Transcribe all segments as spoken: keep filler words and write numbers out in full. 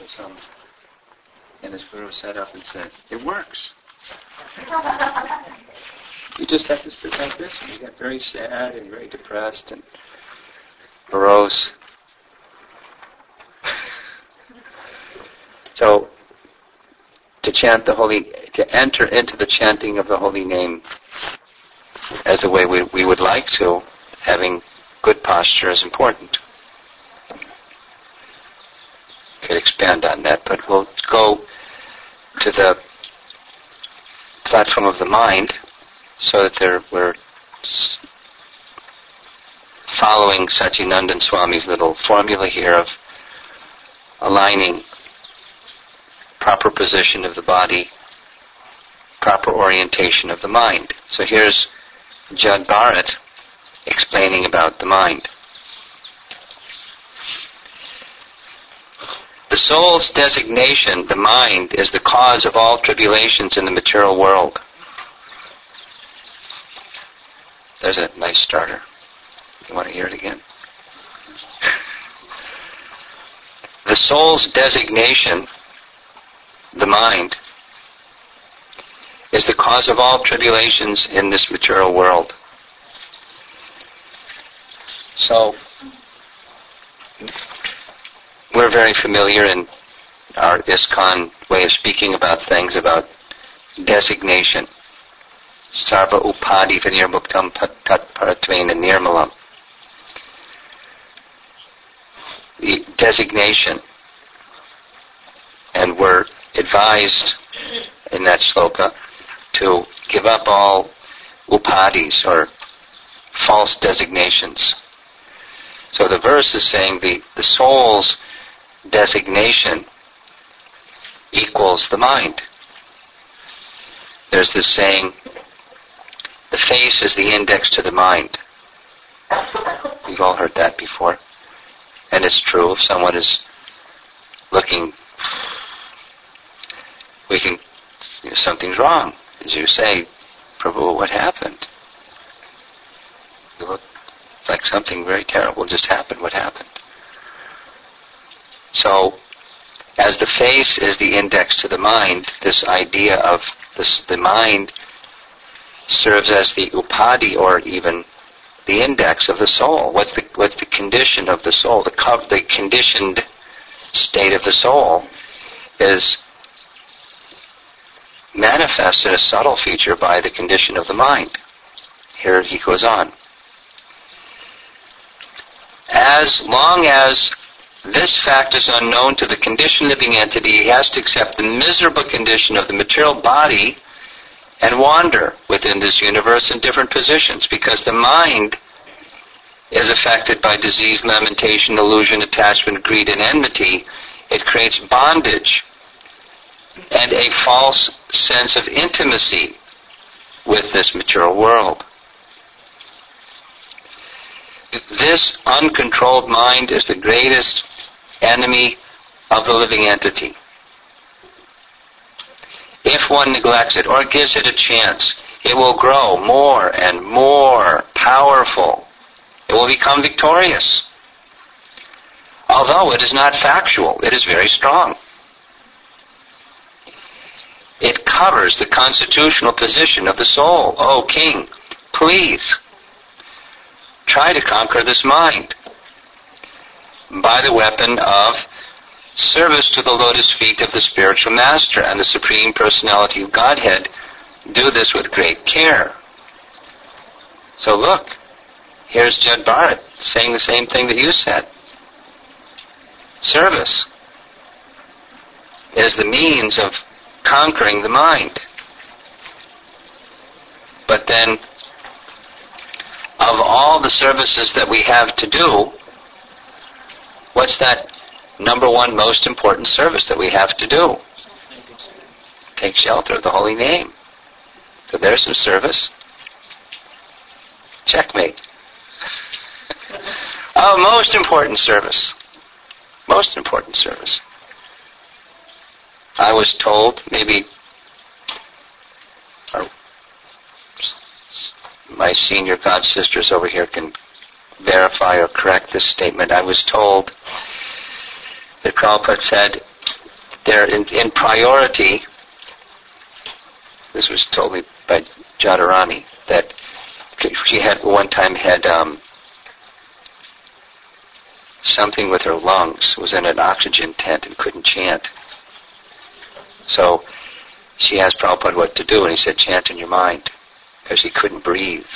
some, and his guru sat up and said, "It works. You just have to sit like this." And he got very sad and very depressed and morose. So, to chant the holy, to enter into the chanting of the holy name as the way we, we would like to, having good posture is important. Could expand on that, but we'll go to the platform of the mind so that there, we're following Satyanandan Swami's little formula here of aligning proper position of the body, proper orientation of the mind. So here's Jad Bharat explaining about the mind. The soul's designation, the mind, is the cause of all tribulations in the material world. There's a nice starter. You want to hear it again? The soul's designation, the mind, is the cause of all tribulations in this material world. So, we're very familiar in our ISKCON way of speaking about things, about designation. Sarva upadi vinirmuktam tat paratvena nirmalam. The designation. And we're advised in that sloka to give up all upadis or false designations. So the verse is saying the, the soul's designation equals the mind. There's this saying, the face is the index to the mind. You've all heard that before. And it's true. If someone is looking, we can, you know, something's wrong. As you say, Prabhu, what happened? You look like something very terrible just happened. What happened? So, as the face is the index to the mind, this idea of this, the mind serves as the upadi, or even the index of the soul. What's the what's the condition of the soul? The co- the conditioned state of the soul is manifested, a subtle feature, by the condition of the mind. Here he goes on. As long as this fact is unknown to the conditioned living entity, he has to accept the miserable condition of the material body and wander within this universe in different positions, because the mind is affected by disease, lamentation, illusion, attachment, greed, and enmity. It creates bondage and a false sense of intimacy with this material world. This uncontrolled mind is the greatest enemy of the living entity. If one neglects it or gives it a chance, it will grow more and more powerful. It will become victorious. Although it is not factual, it is very strong. It covers the constitutional position of the soul. O King, please try to conquer this mind by the weapon of service to the lotus feet of the spiritual master and the Supreme Personality of Godhead. Do this with great care. So look, here's Jad Bharat saying the same thing that you said. Service is the means of conquering the mind. But then, of all the services that we have to do, what's that number one most important service that we have to do? Take shelter of the holy name. So there's some service. Checkmate. Oh, most important service. Most important service. I was told, maybe our, my senior god sisters over here can verify or correct this statement. I was told that Prabhupada said, they're in, in priority. This was told me by Jadharani, that she had one time had um, something with her lungs, was in an oxygen tent and couldn't chant. So she asked Prabhupada what to do, and he said, chant in your mind, because she couldn't breathe.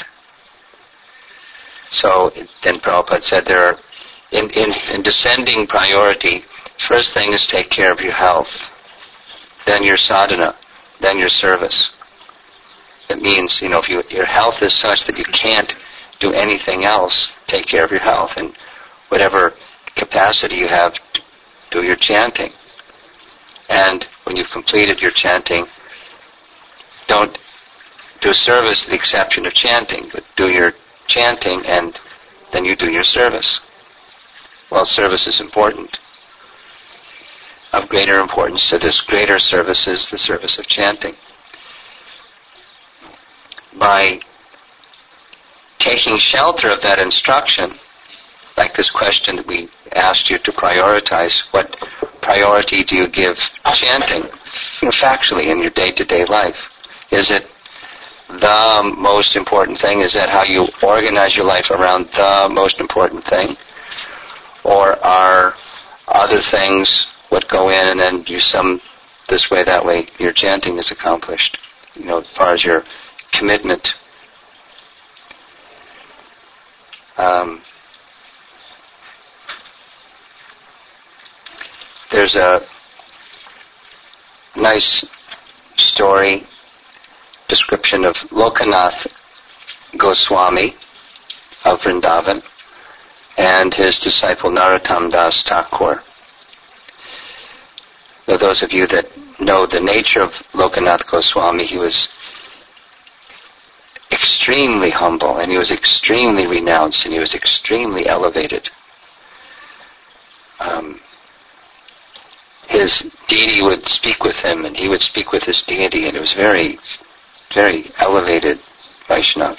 So then Prabhupada said, there are, in, in, in descending priority, first thing is take care of your health, then your sadhana, then your service. It means, you know, if you, your health is such that you can't do anything else, take care of your health, and whatever capacity you have, do your chanting. And when you've completed your chanting, don't do service to the exception of chanting, but do your chanting and then you do your service. Well, service is important. Of greater importance to this greater service is the service of chanting. By taking shelter of that instruction, like this question that we asked you to prioritize, what priority do you give chanting, you know, factually in your day-to-day life? Is it the most important thing? Is that how you organize your life around the most important thing? Or are other things what go in and then you sum this way, that way, your chanting is accomplished, you know, as far as your commitment? Um, there's a nice story, description of Lokanath Goswami of Vrindavan and his disciple Narottam Das Thakur. Now, those of you that know the nature of Lokanath Goswami, he was extremely humble, and he was extremely renounced, and he was extremely elevated. Um, his deity would speak with him, and he would speak with his deity, and it was very, very elevated Vaishnava.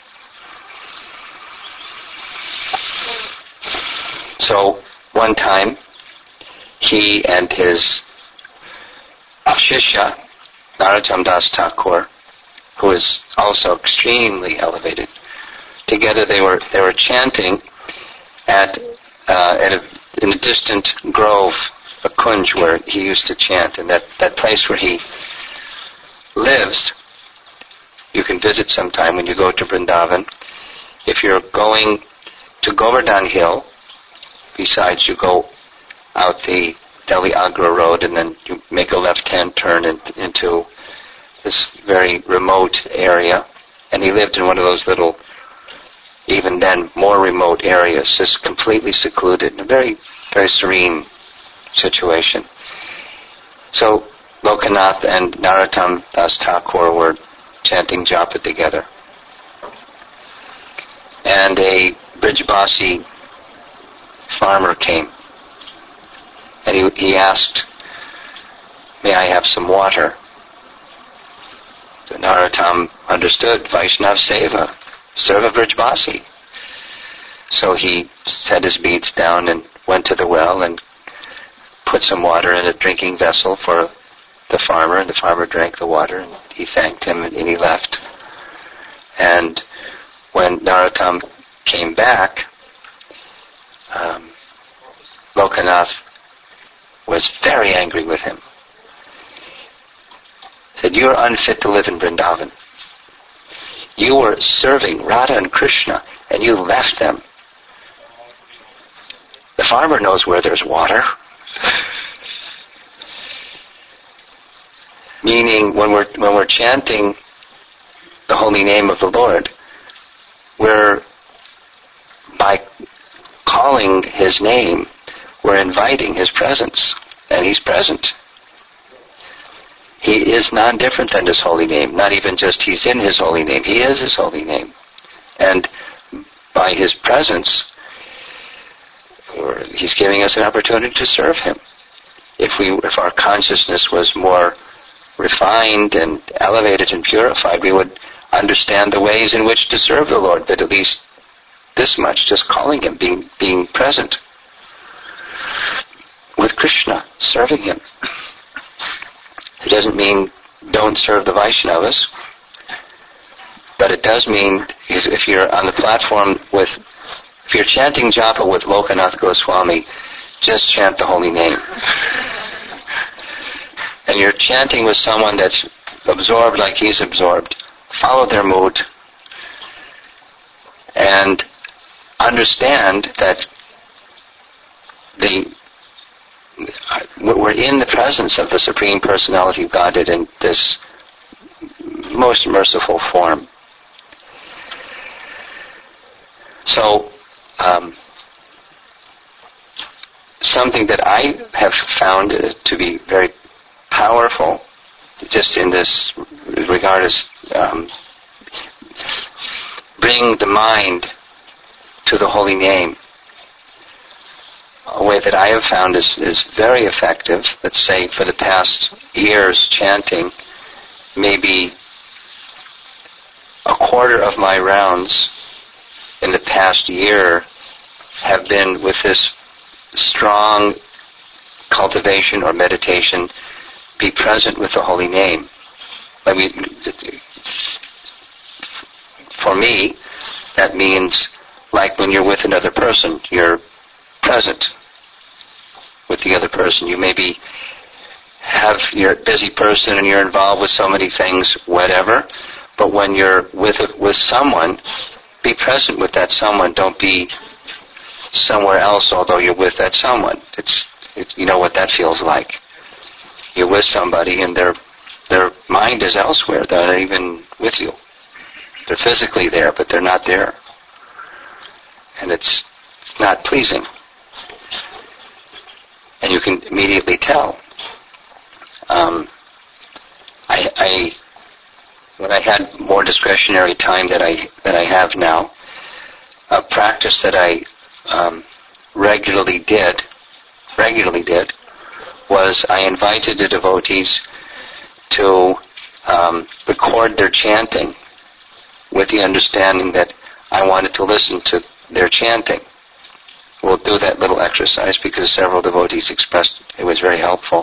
So, one time, he and his Shishya, Narottam Das Thakur, who was also extremely elevated, together they were they were chanting at uh, at a, in a distant grove, a kunj where he used to chant, and that, that place where he lives, you can visit sometime when you go to Vrindavan. If you're going to Govardhan Hill, besides you go out the Delhi Agra road and then you make a left-hand turn in, into this very remote area. And he lived in one of those little, even then, more remote areas, just completely secluded, in a very, very serene situation. So Lokanath and Narottam Das Thakur were chanting japa together. And a Brijbasi farmer came. And he, he asked, may I have some water? So Narottam understood, Vaishnava Seva, serve a Brijbasi. So he set his beads down and went to the well and put some water in a drinking vessel for the farmer, and the farmer drank the water, and he thanked him, and he left. And when Narottam came back, um, Lokanath was very angry with him. He said, you're unfit to live in Vrindavan. You were serving Radha and Krishna, and you left them. The farmer knows where there's water. Meaning, when we're when we're chanting the holy name of the Lord, we're, by calling His name, we're inviting His presence, and He's present. He is non-different than His holy name. Not even just He's in His holy name. He is His holy name. And by His presence, He's giving us an opportunity to serve Him. If we, if our consciousness was more refined and elevated and purified, we would understand the ways in which to serve the Lord. But at least this much, just calling Him, being being present with Krishna, serving Him. It doesn't mean don't serve the Vaishnavas, but it does mean if you're on the platform with, if you're chanting japa with Lokanath Goswami, just chant the holy name. And you're chanting with someone that's absorbed like he's absorbed, follow their mood and understand that the we're in the presence of the Supreme Personality of Godhead in this most merciful form. So, um, something that I have found uh, to be very powerful, just in this regard, is um, bring the mind to the holy name. A way that I have found is, is very effective. Let's say for the past years chanting, maybe a quarter of my rounds in the past year have been with this strong cultivation or meditation, be present with the holy name. I mean, for me, that means like when you're with another person, you're present with the other person. You maybe have, you're a busy person and you're involved with so many things, whatever, but when you're with with someone, be present with that someone. Don't be somewhere else, although you're with that someone. It's, it, you know what that feels like. You're with somebody and their their mind is elsewhere. They're not even with you. They're physically there, but they're not there. And it's not pleasing. And you can immediately tell. Um, I, I, when I had more discretionary time that I that I have now, a practice that I um, regularly did, regularly did, was I invited the devotees to um, record their chanting, with the understanding that I wanted to listen to their chanting. We'll do that little exercise because several devotees expressed it was very helpful.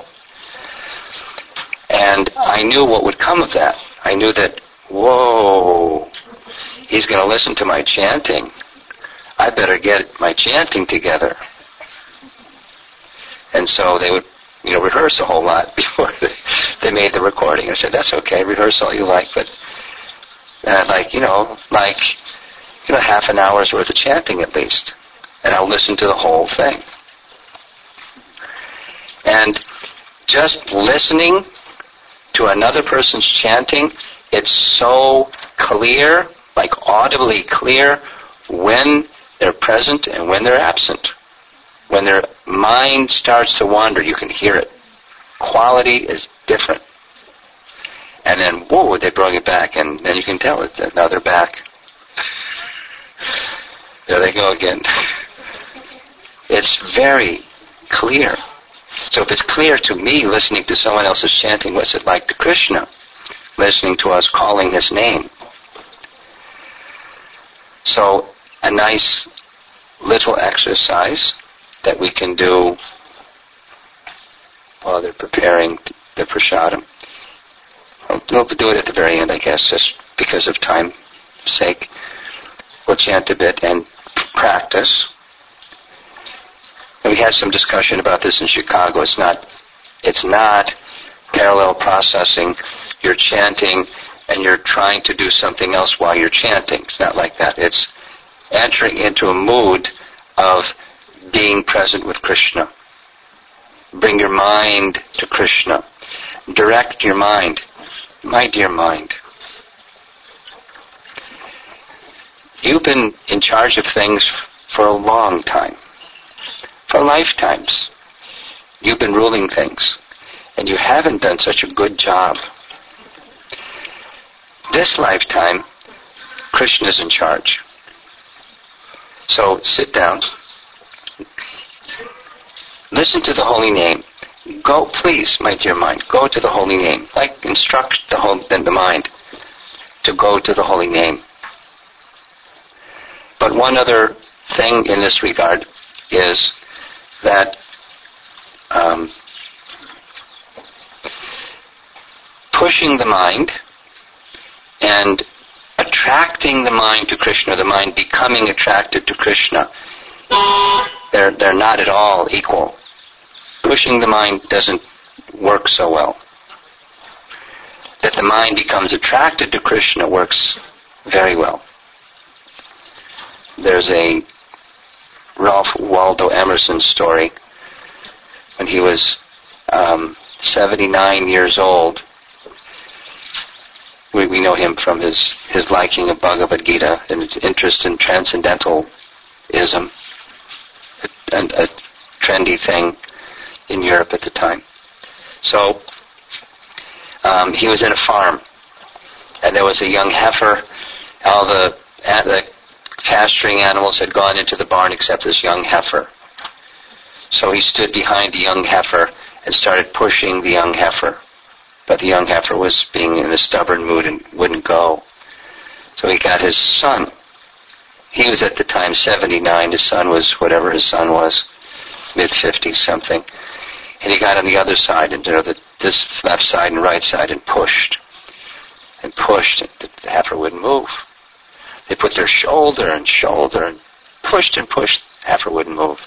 And I knew what would come of that. I knew that, whoa, he's going to listen to my chanting. I better get my chanting together. And so they would, you know, rehearse a whole lot before they, they made the recording. I said, that's okay, rehearse all you like, but uh, like, you know, like, you know, half an hour's worth of chanting at least. And I'll listen to the whole thing. And just listening to another person's chanting, it's so clear, like audibly clear, when they're present and when they're absent. When their mind starts to wander, you can hear it. Quality is different. And then, whoa, they bring it back, and then you can tell it that now they're back. There they go again. It's very clear. So if it's clear to me listening to someone else's chanting, what's it like to Krishna listening to us calling his name? So a nice little exercise that we can do while they're preparing the prasadam. We'll do it at the very end, I guess, just because of time's sake. We'll chant a bit and practice. And we had some discussion about this in Chicago. It's not, it's not parallel processing. You're chanting and you're trying to do something else while you're chanting. It's not like that. It's entering into a mood of being present with Krishna. Bring your mind to Krishna. Direct your mind. My dear mind, you've been in charge of things for a long time. For lifetimes. You've been ruling things. And you haven't done such a good job. This lifetime, Krishna's in charge. So sit down. Listen to the holy name. Go, please, my dear mind, go to the holy name. Like instruct the whole, the mind to go to the holy name. But one other thing in this regard is that um, pushing the mind and attracting the mind to Krishna, the mind becoming attracted to Krishna, they're, they're not at all equal. Pushing the mind doesn't work so well. That the mind becomes attracted to Krishna works very well. There's a Ralph Waldo Emerson story. When he was um, seventy-nine years old, we, we know him from his, his liking of Bhagavad Gita and his interest in transcendentalism, a, a trendy thing in Europe at the time. So um, he was in a farm, and there was a young heifer. All the, the pasturing animals had gone into the barn except this young heifer. So he stood behind the young heifer and started pushing the young heifer. But the young heifer was being in a stubborn mood and wouldn't go. So he got his son. He was at the time seventy-nine. His son was whatever his son was, mid-fifties something. And he got on the other side, and you know, the, this left side and right side, and pushed. And pushed, and the heifer wouldn't move. They put their shoulder and shoulder and pushed and pushed. The heifer wouldn't move.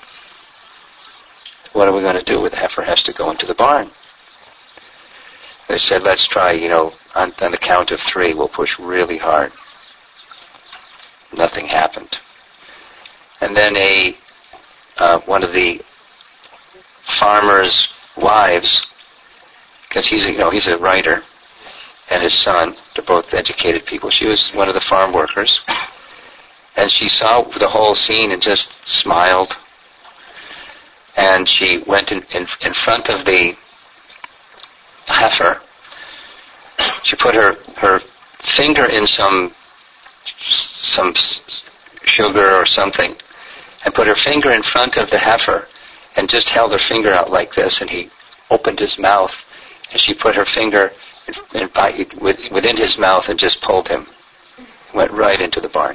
What are we going to do? The heifer has to go into the barn. They said, let's try, you know, on, on the count of three, we'll push really hard. Nothing happened. And then a uh, one of the farmer's wives, because he's, you know, he's a writer, and his son, they're both educated people. She was one of the farm workers, and she saw the whole scene and just smiled. And she went in, in, in front of the heifer. She put her, her finger in some some sugar or something, and put her finger in front of the heifer, and just held her finger out like this, and he opened his mouth, and she put her finger in, in, within his mouth and just pulled him. Went right into the barn.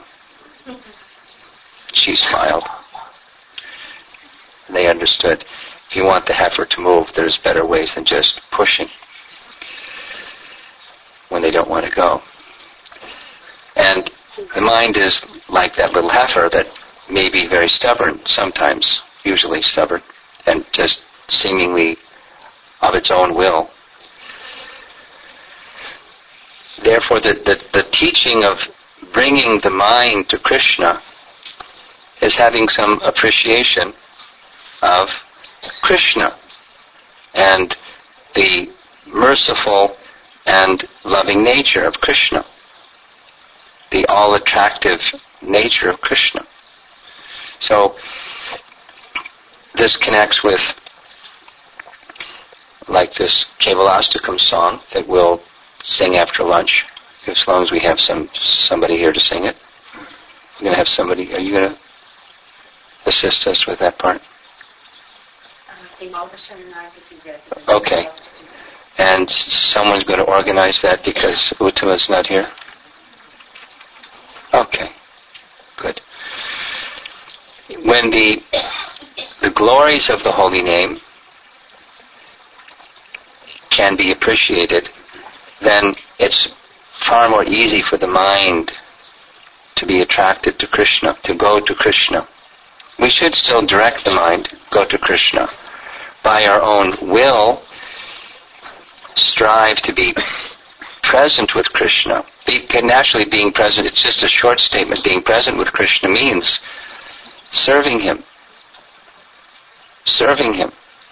She smiled. And they understood, if you want the heifer to move, there's better ways than just pushing when they don't want to go. And the mind is like that little heifer that may be very stubborn, sometimes, usually stubborn, and just seemingly of its own will. Therefore, the, the, the teaching of bringing the mind to Krishna is having some appreciation of Krishna and the merciful and loving nature of Krishna, the all-attractive nature of Krishna. So this connects with, like this Kevalastakam song that we'll sing after lunch, as long as we have some somebody here to sing it. We're going to have somebody. Are you going to assist us with that part? Okay. And someone's going to organize that because Uttama's not here? Okay. Good. When the the glories of the holy name can be appreciated, then it's far more easy for the mind to be attracted to Krishna, to go to Krishna. We should still direct the mind, go to Krishna. By our own will, strive to be present with Krishna. Be, naturally being present, it's just a short statement. Being present with Krishna means serving Him. Serving Him.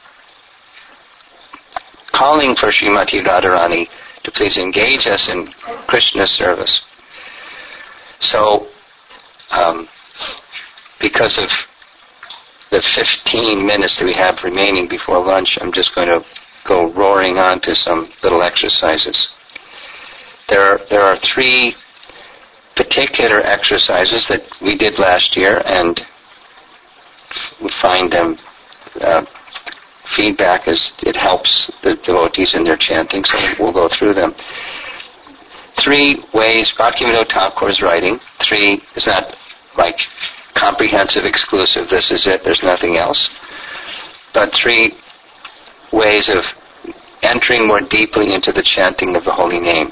Calling for Srimati Radharani to please engage us in Krishna's service. So, um, because of the fifteen minutes that we have remaining before lunch, I'm just going to go roaring on to some little exercises. There are, there are three particular exercises that we did last year, and we find them uh, feedback as it helps the devotees in their chanting, so we'll go through them. Three ways, Bhaktivinoda Thakur's writing, three is not like comprehensive, exclusive, this is it, there's nothing else, but three ways of entering more deeply into the chanting of the holy name.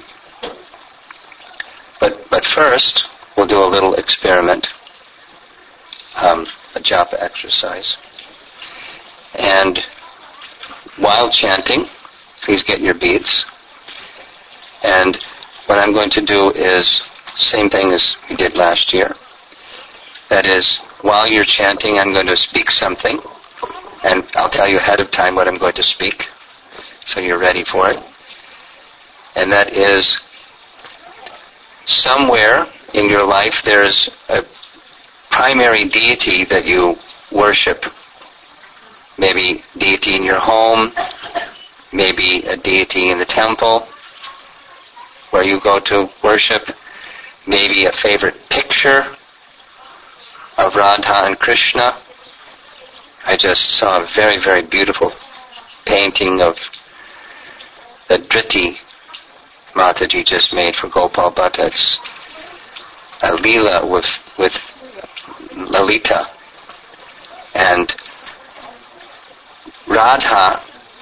But but first, we'll do a little experiment, um, a japa exercise. And while chanting, please get your beads. And what I'm going to do is same thing as we did last year. That is, while you're chanting, I'm going to speak something, and I'll tell you ahead of time what I'm going to speak, so you're ready for it. And that is, somewhere in your life there's a primary deity that you worship. Maybe deity in your home, maybe a deity in the temple where you go to worship, maybe a favorite picture of Radha and Krishna. I just saw a very, very beautiful painting of that Dhriti Mataji just made for Gopal Bhatta. It's a Leela with, with Lalita. And Radha,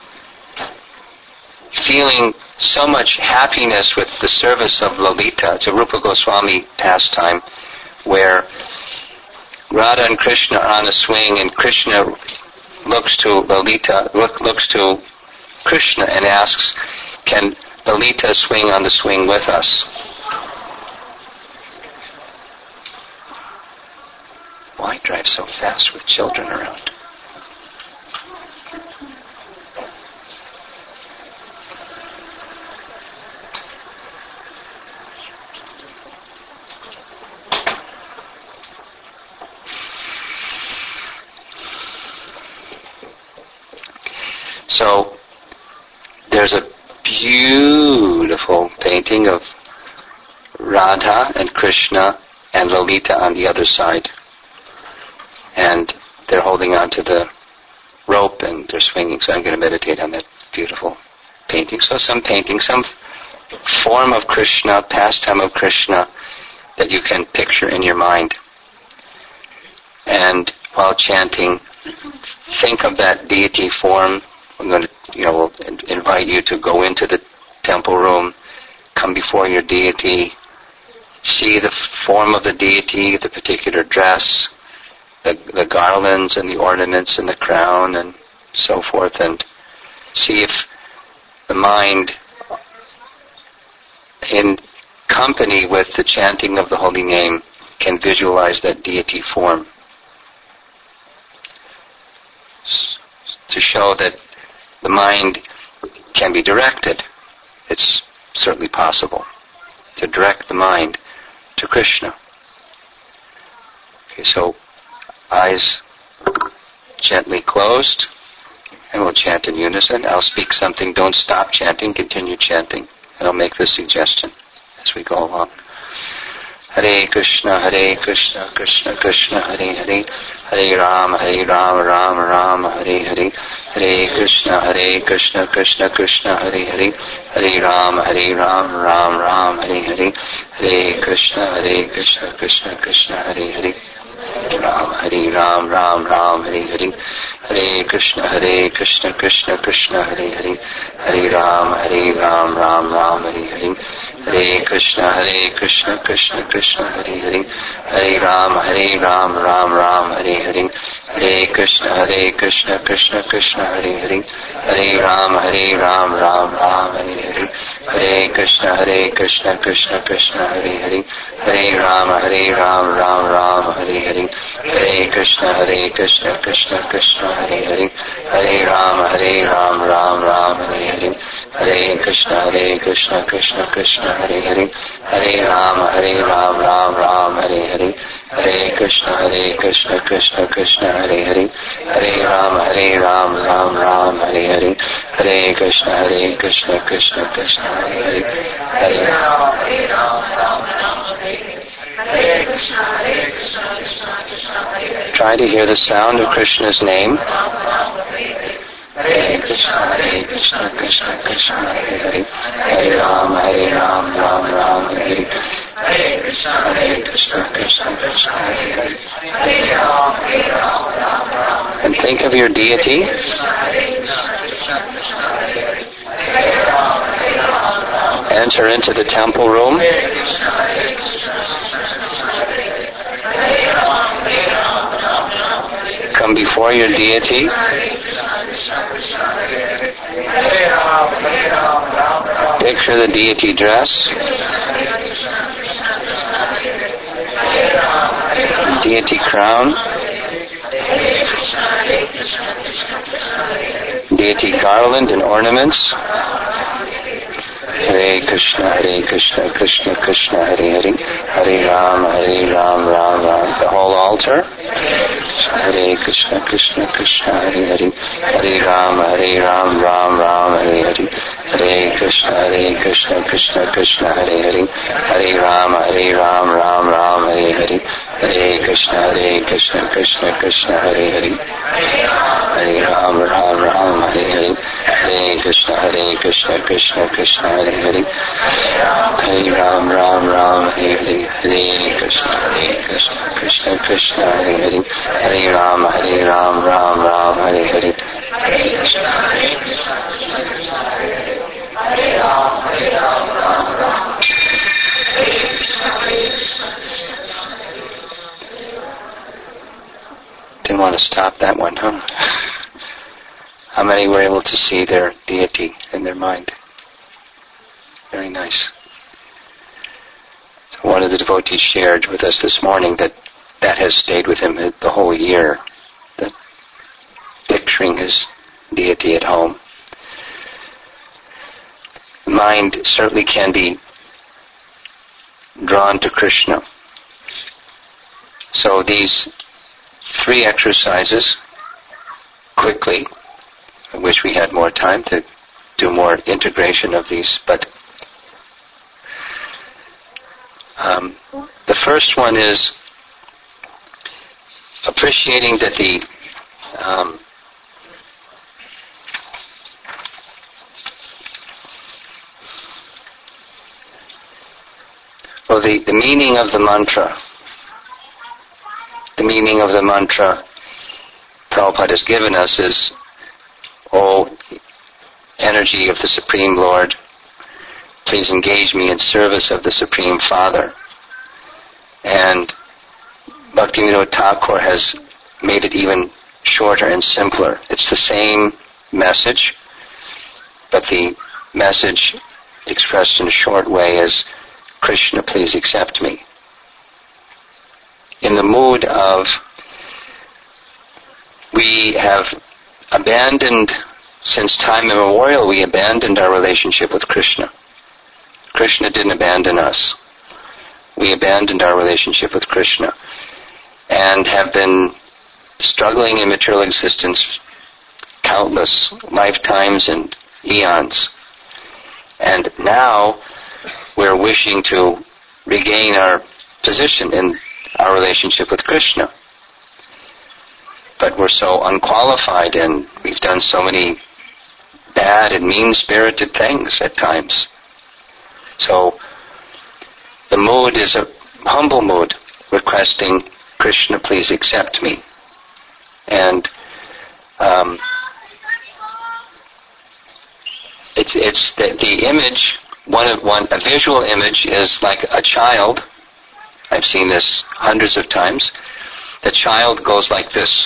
feeling so much happiness with the service of Lalita. It's a Rupa Goswami pastime where Radha and Krishna are on a swing, and Krishna looks to Lalita, look, looks to Krishna and asks, "Can Lalita swing on the swing with us?" Why drive so fast with children around? So, there's a beautiful painting of Radha and Krishna and Lalita on the other side. And they're holding on to the rope and they're swinging, so I'm going to meditate on that beautiful painting. So some painting, some form of Krishna, pastime of Krishna that you can picture in your mind. And while chanting, think of that deity form. I'm going to, you know, we'll invite you to go into the temple room, come before your deity, see the form of the deity, the particular dress, the, the garlands and the ornaments and the crown and so forth, and see if the mind, in company with the chanting of the holy name, can visualize that deity form. To show that the mind can be directed. It's certainly possible to direct the mind to Krishna. Okay, so eyes gently closed, and we'll chant in unison. I'll speak something. Don't stop chanting. Continue chanting. And I'll make this suggestion as we go along. Hare Krishna, Hare Krishna, Krishna Krishna, Hare Hare, Hare Rama, Hare Rama, Rama Rama, Hare Hare, Hare Krishna, Hare Krishna, Krishna Krishna, Hare Hare, Hare Rama, Hare Rama, Rama Rama, Hare Hare, Hare Krishna, Hare Krishna, Krishna Krishna, Hare Hare, Hare Rama, Hare Rama, Rama Rama, Hare Hare, Hare Krishna, Hare Krishna, Krishna Krishna, Hare Hare, Hare Rama, Hare Rama, Rama Rama, Hare Hare, Hare Krishna, Hare Krishna, Krishna Krishna, Hare Hare, Hare Rama, Hare Rama, Rama Rama, Hare Hare, Hare Krishna, Hare Krishna, Krishna Krishna, Hare Hare, Hare Rama, Hare Rama, Rama Rama, Hare Hare, Hare Krishna, Hare Krishna, Krishna Krishna, Hare Hare, Hare Rama, Hare Rama, Rama Rama, Hare Hare, Hare Krishna, Hare Krishna, Krishna Krishna, Hare Hare, Hare Rama, Hare Rama, Rama Rama, Hare Hare, Hare Krishna, Hare Krishna, Krishna Krishna, Hare Hare, Hare Rama, Hare Rama, Rama Rama, Hare Hare, Hare Krishna, Hare Krishna, Krishna Krishna, Hare Hare, Hare Rama, Hare Rama, Rama Rama, Hare Hare, Hare Krishna, Hare Krishna, Krishna Krishna, Hare Hare, Hare Rama, Hare Rama, Rama Rama, Hare Hare, Hare Krishna, Hare Krishna, Krishna Krishna, Hare Hare. Try to hear the sound of Krishna's name. Hare Krishna, Hare Krishna, Krishna Krishna, Hare Hare, Hare Rama, Hare Rama, Rama Rama, Hare Hare, Hare Krishna, Hare Krishna, Krishna Krishna, Hare Hare, Hare Rama, Hare Rama, Rama Rama. And think of your deity. enter into the temple room. Come before your deity. Picture the deity dress. Deity crown. Deity garland and ornaments. Hare Krishna, Hare Krishna, Krishna Krishna, Hare Hare, Hare Ram, Hare Ram, Ram Ram. The whole altar. Hare Krishna, Krishna Krishna, Hare Hare, Hare Ram, Hare Ram, Ram Ram, Hare Hare, Hare Krishna, Hare Krishna, Krishna Krishna, Hare Hare, Hare Ram, Hare Ram, Ram Ram, Hare Hare, Hare Krishna, Hare Krishna, Krishna Krishna, Hare Hare, Hare Ram, Ram Ram, Hare Hare, Hare Krishna, Hare Krishna, Krishna Krishna, Hare Hare, Hare Ram, Ram Ram, Hare Hare, Hare Krishna, Hare Krishna, Krishna Krishna, Hare Hare, Hare Ram, Hare Ram, Ram Ram, Hare Hare, Hare Krishna, Hare Krishna, Krishna Krishna, Hare Hare, Hare Ram, Hare Ram, Ram Ram, Hare Krishna, Hare Krishna, Krishna Krishna. Didn't want to stop that one, huh? How many were able to see their deity in their mind? Very nice. So one of the devotees shared with us this morning that that has stayed with him the whole year, that picturing his deity at home. Mind certainly can be drawn to Krishna. So these three exercises, quickly, I wish we had more time to do more integration of these, but um, the first one is appreciating that the um, well, the, the meaning of the mantra, the meaning of the mantra Prabhupada has given us is, O energy of the Supreme Lord, please engage me in service of the Supreme Father. And Bhaktivinoda Thakur has made it even shorter and simpler. It's the same message, but the message expressed in a short way is, Krishna, please accept me. In the mood of, we have abandoned, since time immemorial, we abandoned our relationship with Krishna. Krishna didn't abandon us. We abandoned our relationship with Krishna and have been struggling in material existence countless lifetimes and eons. And now we're wishing to regain our position in our relationship with Krishna. But we're so unqualified and we've done so many bad and mean-spirited things at times. So the mood is a humble mood, requesting, Krishna, please accept me. And um, it's it's the, the image, one of one a visual image is like a child. I've seen this hundreds of times. The child goes like this.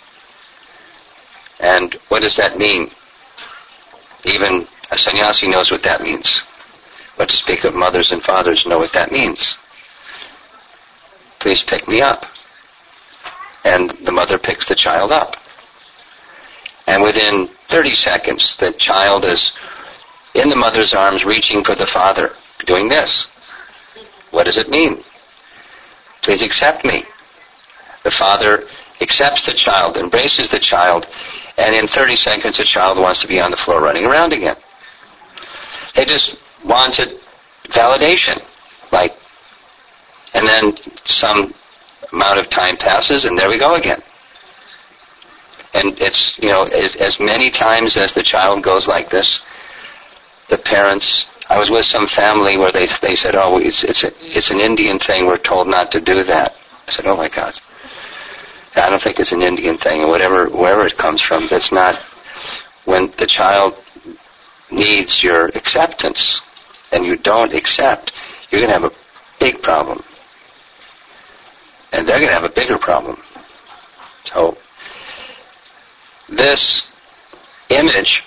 And what does that mean? Even a sannyasi knows what that means. But to speak of mothers and fathers know what that means. Please pick me up. And the mother picks the child up. And within thirty seconds, the child is in the mother's arms reaching for the father, doing this. What does it mean? Please accept me. The father accepts the child, embraces the child, and in thirty seconds the child wants to be on the floor running around again. They just wanted validation, like, and then some amount of time passes and there we go again. And it's, you know, as, as many times as the child goes like this, the parents, I was with some family where they they said, oh, it's it's a, it's an Indian thing, we're told not to do that. I said, oh my God. I don't think it's an Indian thing, and whatever, wherever it comes from, that's not, when the child needs your acceptance, and you don't accept, you're going to have a big problem. And they're going to have a bigger problem. So, this image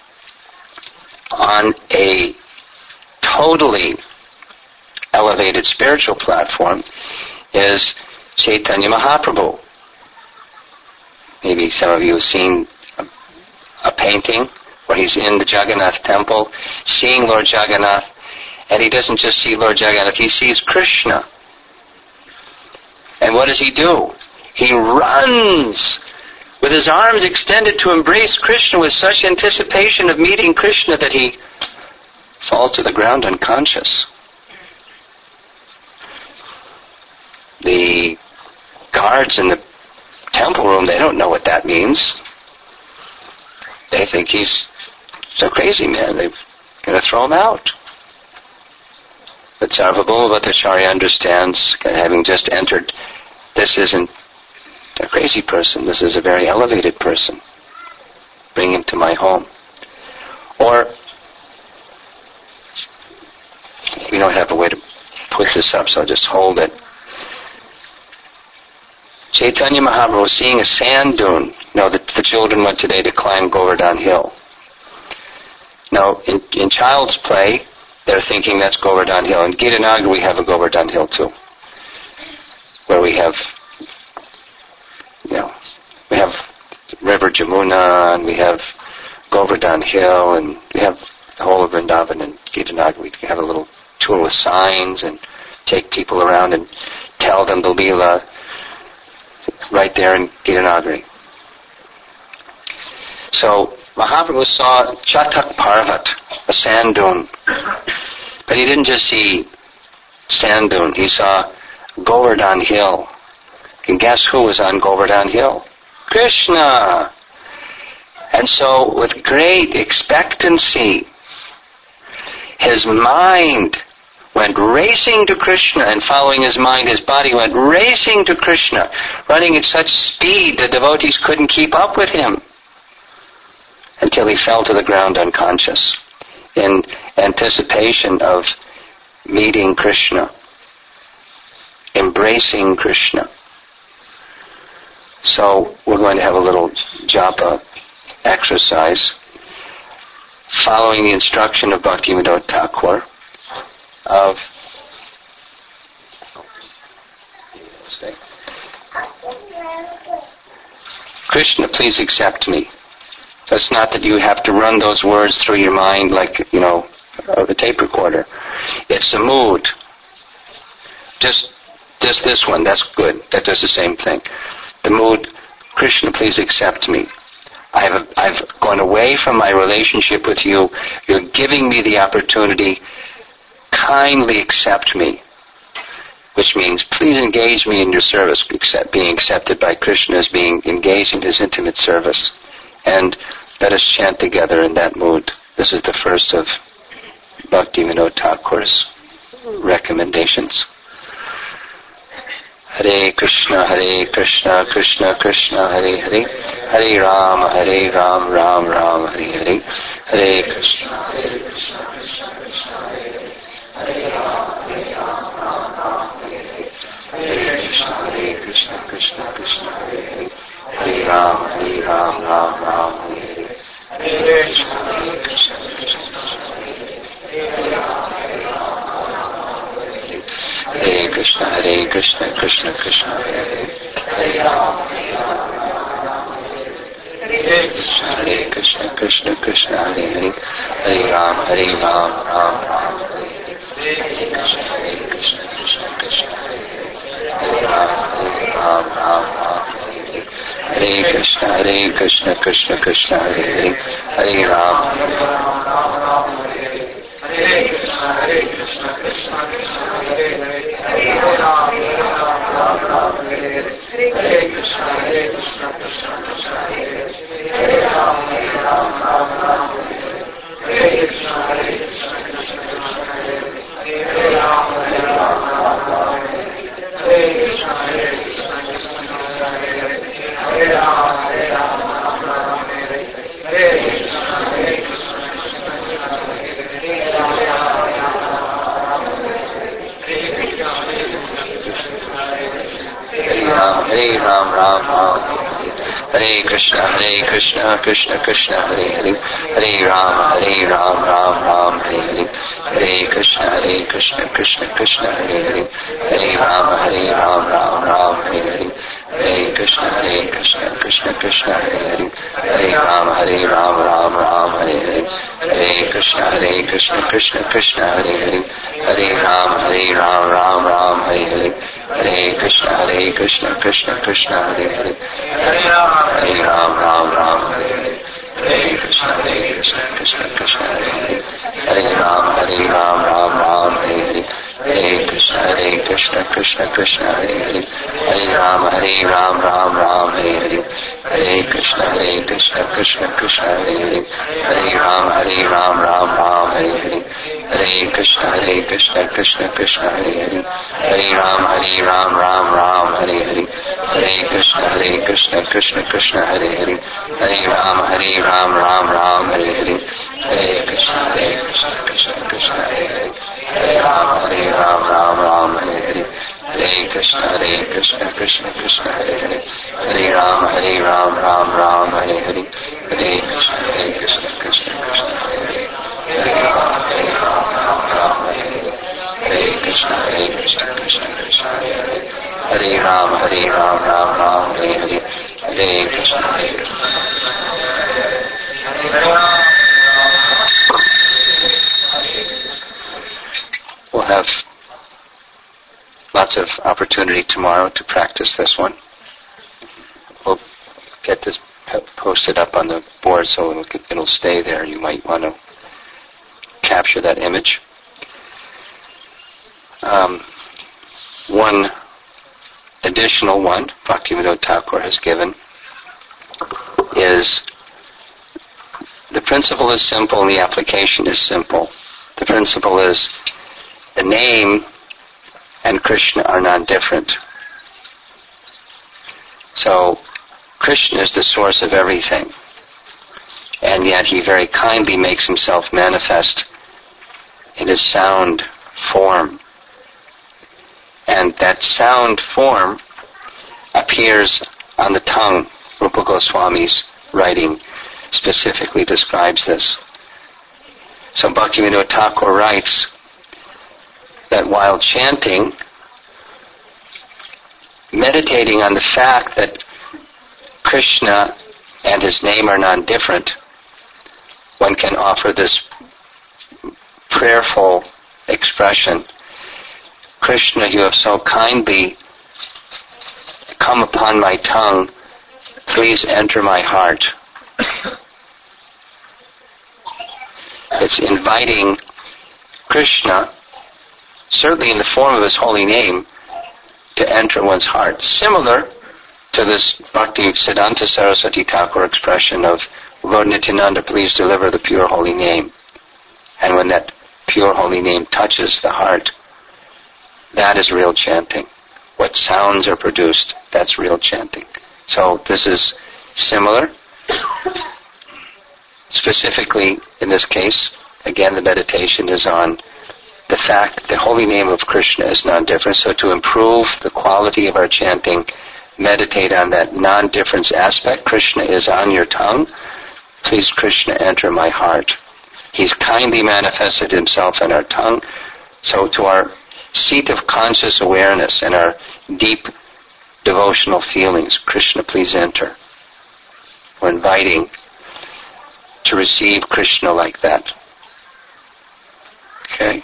on a totally elevated spiritual platform is Chaitanya Mahaprabhu. Maybe some of you have seen a, a painting where he's in the Jagannath temple, seeing Lord Jagannath, and he doesn't just see Lord Jagannath, he sees Krishna. And what does he do? He runs with his arms extended to embrace Krishna with such anticipation of meeting Krishna that he falls to the ground unconscious. The guards in the temple room, they don't know what that means. They think he's a crazy man. They're going to throw him out. But Sarvabhauma Bhattacharya understands, having just entered, this isn't a crazy person. This is a very elevated person. Bring him to my home. Or, we don't have a way to push this up, so I'll just hold it. Chaitanya Mahaprabhu was seeing a sand dune. You know, the, the children went today to climb Govardhan Hill. Now, in, in child's play, they're thinking that's Govardhan Hill. In Gitanagara, we have a Govardhan Hill too, where we have, you know, we have River Jamuna, and we have Govardhan Hill, and we have the whole of Vrindavan and Gitanagara. We have a little tour with signs and take people around and tell them the Leela right there in Gitanagara. So Mahaprabhu saw Chatak Parvat, a sand dune. But he didn't just see sand dune, he saw Govardhan Hill. And guess who was on Govardhan Hill? Krishna! And so, with great expectancy, his mind went racing to Krishna, and following his mind, his body went racing to Krishna, running at such speed the devotees couldn't keep up with him, until he fell to the ground unconscious, in anticipation of meeting Krishna, embracing Krishna. So we're going to have a little japa exercise, following the instruction of Bhaktivinoda Thakur, of Krishna, please accept me. So it's not that you have to run those words through your mind like, you know, a tape recorder. It's a mood. Just, just this one, that's good. That does the same thing. The mood, Krishna, please accept me. I've, I've gone away from my relationship with you. You're giving me the opportunity. Kindly accept me. Which means, please engage me in your service. Accept, being accepted by Krishna as being engaged in his intimate service. And let us chant together in that mood. This is the first of Bhaktivinoda Thakur's recommendations. Hare Krishna, Hare Krishna, Krishna Krishna, Hare Hare, Hare Rama, Hare Rama, Ram Ram, Hare Hare, Hare Krishna, Hare Krishna, Krishna Krishna, Hare Hare, Hare Rama, Hare Rama, Ram Ram, Hare Hare, Hare Krishna, Hare Krishna, Krishna Krishna, Hare Hare, Hare Rama, Hare Rama, Ram Ram, Hare Hare, Hare Krishna, Hare Krishna, Krishna Krishna, Hare Rama, Hare Rama, Hare Krishna, Hare Krishna, Krishna Krishna, Hare Hare Rama, Hare Rama, Hare Krishna, Hare Krishna, Krishna Krishna, Hare Hare, Hare Rama, Hare Rama, Ram Ram, Hare Krishna, Hare Krishna, Krishna Krishna, Hare Rama, Hare Rama, Ram Ram, Hare Krishna, Hare Krishna, Krishna Krishna, Hare Hare, Hare Rama, Hare Rama, Hare Krishna, Hare Krishna, Krishna Krishna, Hare Hare, Hare Rama, Hare Rama, Hare Krishna, Hare Krishna, Krishna Krishna, Hare Hare, Hare Rama, Hare Rama, Hare Krishna, Hare Krishna, Krishna Krishna, Hare Hare, Hare Rama, Hare Rama, Hare Krishna, Hare Krishna, Krishna Krishna, Hare Hare, Hare Rama, Hare Rama, Hare Krishna, Hare Krishna, Krishna Krishna, Hare Hare, Hare Rama, Hare Rama, Krishna, Hare Krishna, Krishna Krishna, Hare Hare, Hare Rama, Hare Rama, Rama Rama, Hare Hare, Hare Krishna, Hare Krishna, Krishna Krishna, Hare Hare, Hare Rama, Hare Rama, Rama Rama, Hare Hare, Hare Krishna, Hare Krishna, Krishna Krishna, Hare Hare, Hare Rama, Hare Rama, Rama Rama, Hare Hare, Hare Krishna, Hare Krishna, Krishna Krishna, Hare Hare, Hare Rama, Hare Rama, Rama Rama, Hare Hare, Hare Krishna, Hare Krishna, Krishna Krishna, Hare Hare, Hare Rama, Hare Rama, Rama Rama, Hare Hare, Hare Krishna, Hare Krishna, Krishna Krishna, Hare Hare, Hare Rama, Hare Rama, Rama Rama, Hare Hare, Hare Krishna, Hare Krishna, Krishna Krishna, Hare Hare, Hare Rama, Hare Rama, Rama Rama, Hare Hare, Hare Krishna, Hare Krishna, Krishna Krishna, Hare Hare, Hare Rama, Hare Rama, Rama Rama, Hare Hare, Hare Krishna, Hare Krishna, Krishna Krishna, Hare Hare, Hare Rama, Hare Rama, Rama Rama, Hare Hare, Hare Krishna, Hare Krishna, Krishna Krishna, Hare Hare, Hare Rama, Hare Rama, Rama Rama, Hare Hare, Hare Krishna, Hare Krishna, Krishna Krishna, Hare Hare, Hare Rama, Hare Rama, Rama Rama, Hare Hare, Hare Krishna, Hare Krishna, Krishna Krishna, Hare Hare, Hare Rama, Hare Rama, Rama Rama, Hare Hare, Hare Krishna, Hare Krishna, Krishna Krishna, Hare Hare, Hare Rama, Hare Rama, Rama Rama, Hare Hare, Hare Krishna, Hare Krishna, Krishna Krishna, Hare Hare, Hare Rama, Hare Rama, Rama Rama, Hare Hare, Hare Krishna, Hare Krishna. We'll have lots of opportunity tomorrow to practice this one. We'll get this posted up on the board so it'll, it'll stay there. You might want to capture that image. Um, one additional one Bhaktivinoda Thakur has given is the principle is simple and the application is simple. The principle is the name and Krishna are non-different. So Krishna is the source of everything, and yet he very kindly makes himself manifest in his sound form. And that sound form appears on the tongue. Rupa Goswami's writing specifically describes this. So Bhaktivinoda Thakur writes that while chanting, meditating on the fact that Krishna and his name are non-different, one can offer this prayerful expression: Krishna, you have so kindly come upon my tongue, please enter my heart. It's inviting Krishna, certainly in the form of his holy name, to enter one's heart. Similar to this Bhakti Siddhanta Saraswati Thakur expression of Lord Nityananda, please deliver the pure holy name. And when that pure holy name touches the heart, that is real chanting. What sounds are produced, that's real chanting. So this is similar. Specifically, in this case, again, the meditation is on the fact that the holy name of Krishna is non-different. So to improve the quality of our chanting, meditate on that non-difference aspect. Krishna is on your tongue. Please, Krishna, enter my heart. He's kindly manifested himself in our tongue. So to our seat of conscious awareness and our deep devotional feelings, Krishna, please enter. We're inviting to receive Krishna like that. Okay?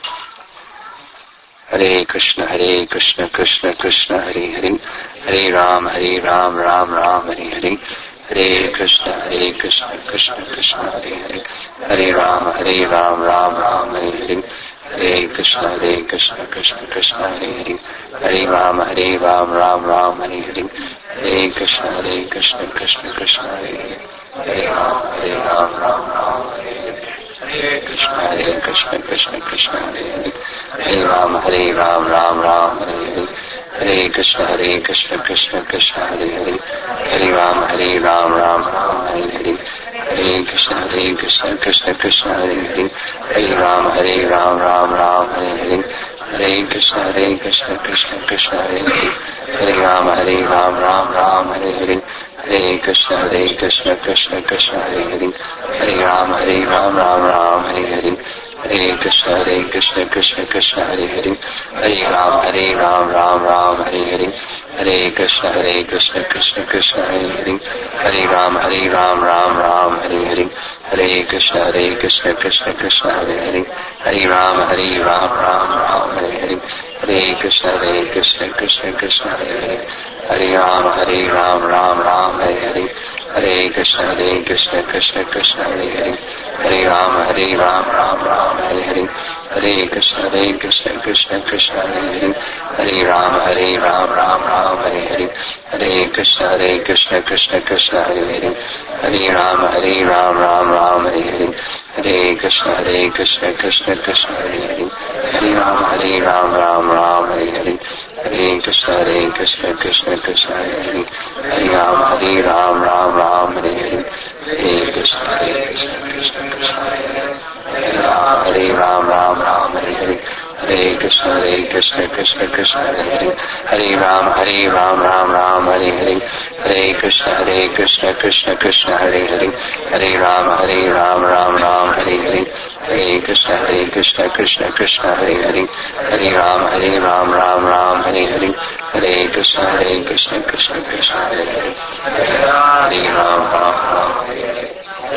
Hare Krishna, Hare Krishna, Krishna Krishna, Hare Hare, Hare Ram, Hare Ram, Ram Ram, Hare Hare, Hare Krishna, Hare Krishna, Krishna Krishna, Hare Hare, Hare Ram, Hare Ram, Ram Ram, Hare Hare, Hare Krishna, Hare Krishna, Krishna Krishna, Hare Hare, Hare Ram, Hare Ram, Ram Ram, Hare Hare, Hare Krishna, Hare Krishna, Krishna Krishna, Hare Hare, Hare Ram, Hare Ram, Ram Ram, Hare Hare, Hare Krishna, Hare Krishna, Krishna Krishna, Hare Hare, Hare Ram, Hare Ram, Ram Ram, Hare Hare, Hare Krishna, Hare Krishna, Krishna Krishna, Hare Hare, Hare Ram, Hare Ram, Ram Ram, Hare Hare, Hare Krishna, Hare Krishna, Krishna Krishna, Hare Hare, Hare Ram, Hare Ram, Ram Ram, Hare Hare, Hare Krishna, Hare Krishna, Krishna Krishna, Hare Hare, Hare Ram, Hare Ram, Ram Ram, Hare Hare, Hare Krishna, Hare Krishna, Krishna Krishna, Hare Hare, Hare Rama, Hare Rama, Rama Rama, Hare Hare, Hare Krishna, Hare Krishna, Krishna Krishna, Hare Hare, Hare Rama, Hare Rama, Rama Rama, Hare Hare, Hare Krishna, Hare Krishna, Krishna Krishna, Hare Hare, Hare Rama, Hare Rama, Rama Rama, Hare Hare, Hare Krishna, Hare Krishna, Krishna Krishna, Hare Hare, Hare Rama, Hare Rama, Rama Rama, Hare Hare, Hare Krishna, Hare Krishna, Krishna Krishna, Hare Hare, Hare Rama, Hare Rama, Rama Rama, Hare Hare, Hare Krishna, Hare Krishna, Krishna Krishna, Hare Hare, Hare Rama, Hare Rama, Rama Rama, Hare Hare, Hare Krishna, Hare Krishna, Krishna Krishna, Hare Hare, Hare Rama, Hare Rama, Rama Rama, Hare Hare, Hare Krishna, Hare Krishna, Krishna Krishna, Hare Hare, Hare Rama, Hare Rama, Rama Rama, Hare Hare, Hare Krishna, Hare Krishna, Krishna Krishna, Hare Hare, Hare Rama, Hare Rama, Rama Rama, Hare Hare, Hare Krishna, Hare Krishna, Krishna Krishna, Hare Hare, Hare Rama, Hare Rama, Rama Rama, Hare Hare, Hare Krishna, Hare Krishna, Krishna Krishna, Hare Hare, Hare Rama, Hare Rama, Rama Rama, Hare Hare, Hare Krishna, Hare Krishna, Krishna Krishna, Hare Hare, Hare Rama, Hare Rama, Rama Rama, Hare Hare, Hare Krishna, Hare Krishna, Krishna Krishna, Hare Hare, Hare Rama, Hare Rama, Rama Rama, Hare Hare, Hare Krishna, Hare Krishna, Krishna Krishna, Hare Hare, Hare Rama, Hare Rama, Rama Rama, Hare Hare, Hare Krishna, Hare Krishna, Krishna Krishna, Hare Hare, Hare Rama, Rama Rama, Hare Hare,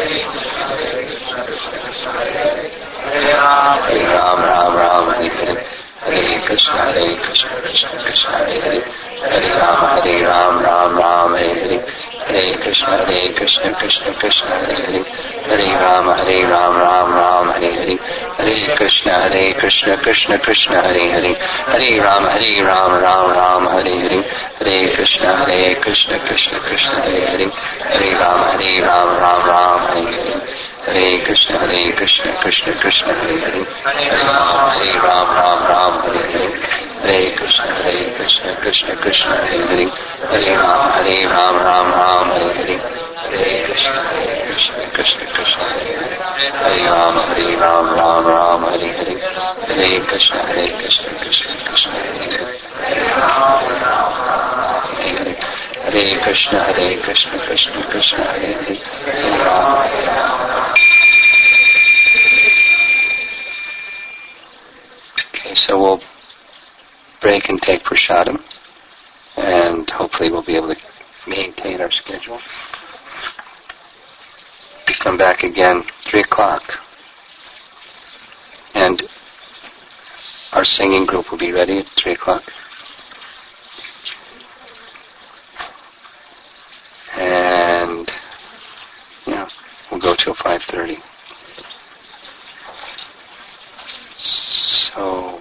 Hare Rama, Rama Rama, Hare Hare, Hare Krishna, Hare Krishna, Krishna Krishna, Hare Hare, Hare Rama, Hare Rama, Rama Rama, Hare Hare, Hare Krishna, Hare Krishna, Krishna Krishna, Hare Hare, Hare Rama, Hare Rama, Rama Rama, Hare Hare, Hare Krishna, Hare Krishna, Krishna Krishna, Hare Hare, Hare Rama, Hare Rama, Rama Rama, Hare Hare, Hare Krishna, Hare Krishna, Krishna Krishna, Hare Hare, Hare Rama, Hare Rama, Rama Rama, Hare Hare, Hare Krishna, Hare Krishna, Krishna Krishna, Hare Hare, Hare Rama, Hare Rama, Rama Rama, Hare Hare, Hare Krishna, Hare Krishna, Krishna Krishna, Hare Hare, Hare Rama, Hare Rama, Rama Rama, Hare Hare, Hare Krishna, Hare Krishna, Krishna Krishna, Hare Hare, Hare Rama, Hare Rama, Rama Rama, Hare Hare, Hare Krishna, Hare Krishna, Krishna Krishna, Hare Hare, Hare Rama, Hare Rama, Hare Hare, Hare Krishna, Hare Krishna, Krishna Krishna, Hare Hare, Hare Rama, Hare Rama. Okay, so we'll break and take prasadam, and hopefully we'll be able to maintain our schedule. We come back again three o'clock, and our singing group will be ready at three o'clock. And yeah, we'll go till five thirty. So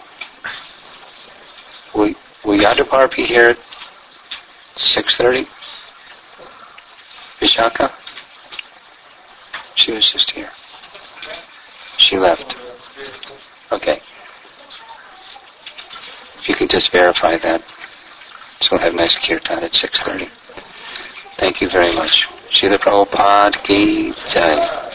will will Yadabar be here at six thirty? Vishaka? She was just here. She left. Okay. If you could just verify that, so we'll have nice kirtan at six thirty. Thank you very much. Srila Prabhupada Ki Jai.